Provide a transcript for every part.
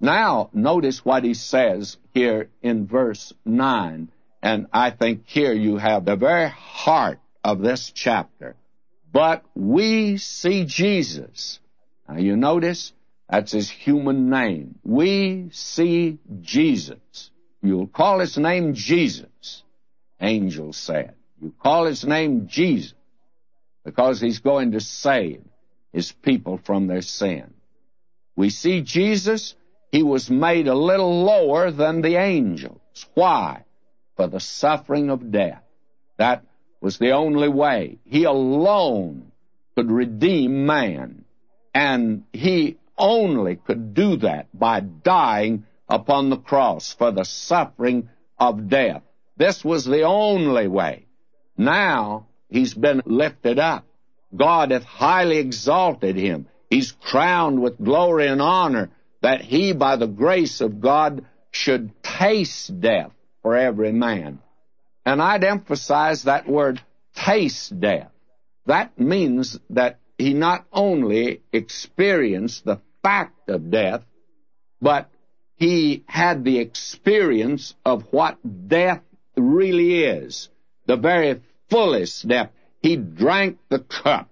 Now, notice what he says here in verse 9, and I think here you have the very heart of this chapter. But we see Jesus. Now, you notice that's his human name. We see Jesus. You'll call his name Jesus, angels said. You call his name Jesus because he's going to save his people from their sin. We see Jesus. He was made a little lower than the angels. Why? For the suffering of death. That was the only way. He alone could redeem man. And he only could do that by dying upon the cross for the suffering of death. This was the only way. Now he's been lifted up. God hath highly exalted him. He's crowned with glory and honor, that he, by the grace of God, should taste death for every man. And I'd emphasize that word, taste death. That means that he not only experienced the fact of death, but he had the experience of what death really is, the very fullest death. He drank the cup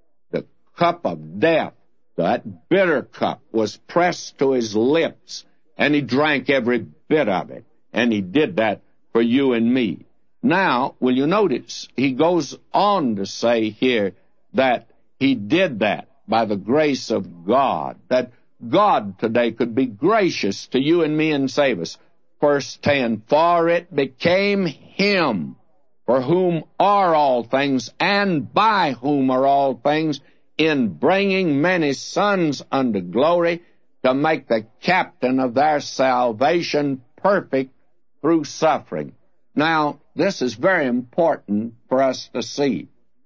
of death. That bitter cup was pressed to his lips, and he drank every bit of it. And he did that for you and me. Now, will you notice, he goes on to say here that he did that by the grace of God, that God today could be gracious to you and me and save us. Verse 10, for it became him, for whom are all things, and by whom are all things, in bringing many sons unto glory, to make the captain of their salvation perfect through suffering. Now, this is very important for us to see.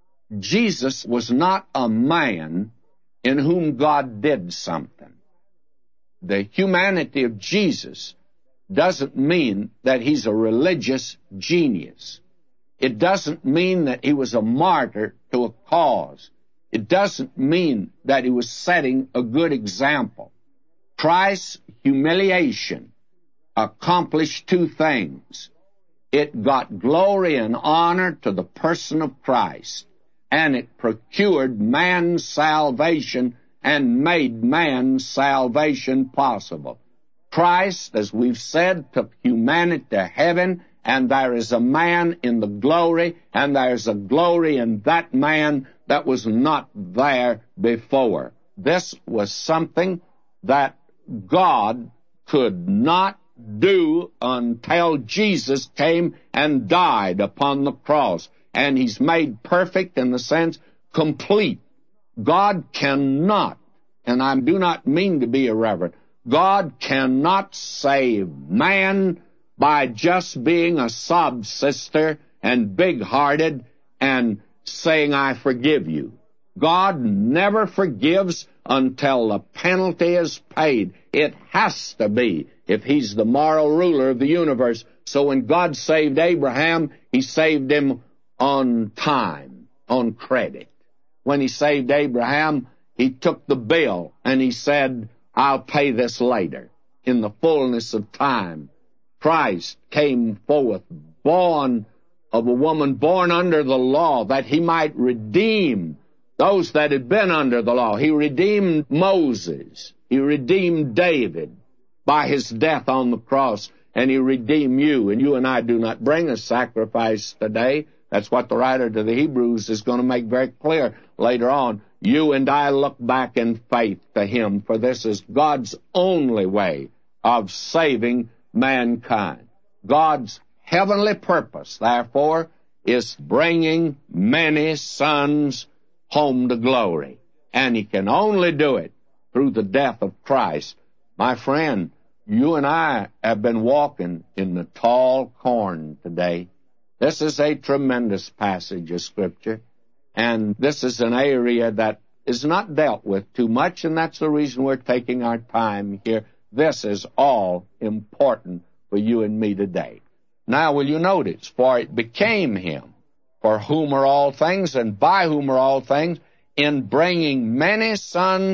Jesus was not a man in whom God did something. The humanity of Jesus doesn't mean that he's a religious genius. It doesn't mean that he was a martyr to a cause. It doesn't mean that he was setting a good example. Christ's humiliation accomplished two things. It got glory and honor to the person of Christ, and it procured man's salvation and made man's salvation possible. Christ, as we've said, took humanity to heaven, and there is a man in the glory, and there's a glory in that man that was not there before. This was something that God could not do until Jesus came and died upon the cross. And he's made perfect in the sense complete. God cannot, and I do not mean to be irreverent, God cannot save man by just being a sob sister and big-hearted and saying, I forgive you. God never forgives until the penalty is paid. It has to be, if he's the moral ruler of the universe. So when God saved Abraham, he saved him on time, on credit. When he saved Abraham, he took the bill and he said, I'll pay this later, in the fullness of time. Christ came forth, born of a woman, born under the law, that he might redeem those that had been under the law. He redeemed Moses. He redeemed David by his death on the cross, and he redeemed you. And you and I do not bring a sacrifice today. That's what the writer to the Hebrews is going to make very clear later on. You and I look back in faith to him, for this is God's only way of saving mankind. God's heavenly purpose, therefore, is bringing many sons home to glory. And he can only do it through the death of Christ. My friend, you and I have been walking in the tall corn today. This is a tremendous passage of Scripture, and this is an area that is not dealt with too much, and that's the reason we're taking our time here. This is all important for you and me today. Now, will you notice, for it became him, for whom are all things, and by whom are all things, in bringing many sons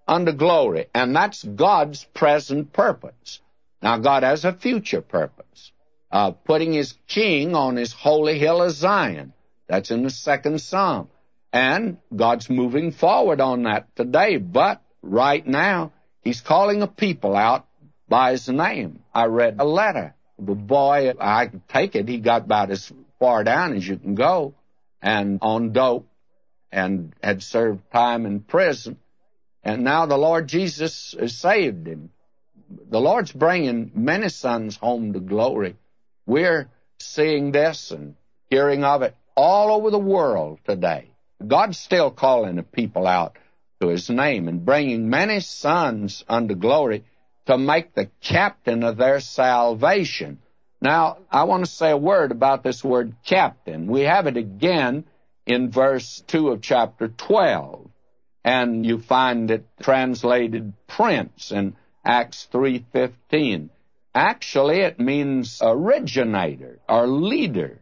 unto glory. And that's God's present purpose. Now, God has a future purpose of putting his king on his holy hill of Zion. That's in the 2nd Psalm. And God's moving forward on that today. But right now, he's calling a people out by his name. I read a letter. The boy, I take it, he got about as far down as you can go, and on dope, and had served time in prison. And now the Lord Jesus has saved him. The Lord's bringing many sons home to glory. We're seeing this and hearing of it all over the world today. God's still calling the people out to his name and bringing many sons unto glory to make the captain of their salvation. Now, I want to say a word about this word captain. We have it again in verse 2 of chapter 12, and you find it translated prince in Acts 3:15. Actually, it means originator or leader.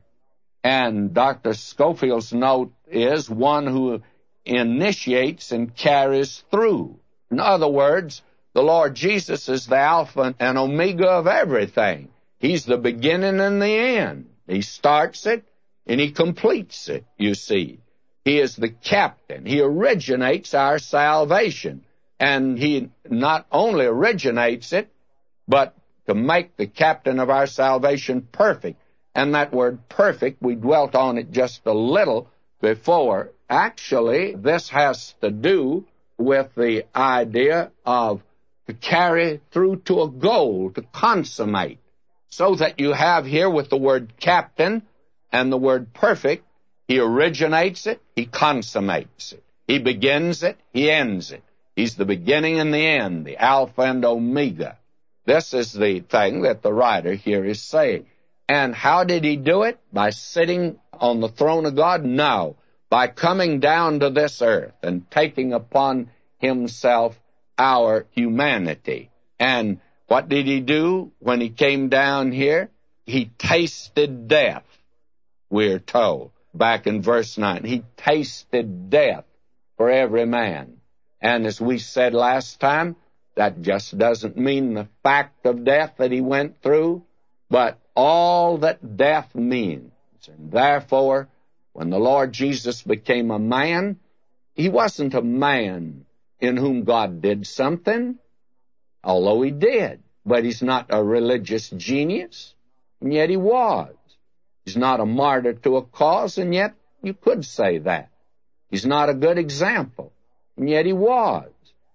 And Dr. Scofield's note is one who initiates and carries through. In other words, the Lord Jesus is the Alpha and Omega of everything. He's the beginning and the end. He starts it and he completes it, you see. He is the captain. He originates our salvation. And he not only originates it, but to make the captain of our salvation perfect. And that word perfect, we dwelt on it just a little before. Actually, this has to do with the idea of to carry through to a goal, to consummate. So that you have here with the word captain and the word perfect, he originates it, he consummates it. He begins it, he ends it. He's the beginning and the end, the Alpha and Omega. This is the thing that the writer here is saying. And how did he do it? By sitting on the throne of God? No. By coming down to this earth and taking upon himself our humanity. And what did he do when he came down here? He tasted death, we're told, back in verse 9. He tasted death for every man. And as we said last time, that just doesn't mean the fact of death that he went through, but all that death means. And therefore, when the Lord Jesus became a man, he wasn't a man in whom God did something, although he did. But he's not a religious genius, and yet he was. He's not a martyr to a cause, and yet you could say that. He's not a good example, and yet he was.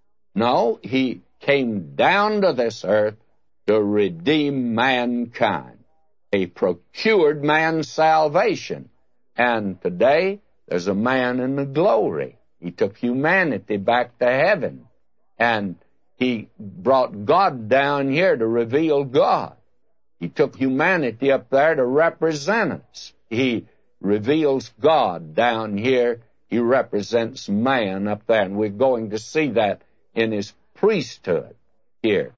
No, he came down to this earth to redeem mankind. He procured man's salvation. And today, there's a man in the glory. He took humanity back to heaven. And he brought God down here to reveal God. He took humanity up there to represent us. He reveals God down here. He represents man up there. And we're going to see that in his priesthood here.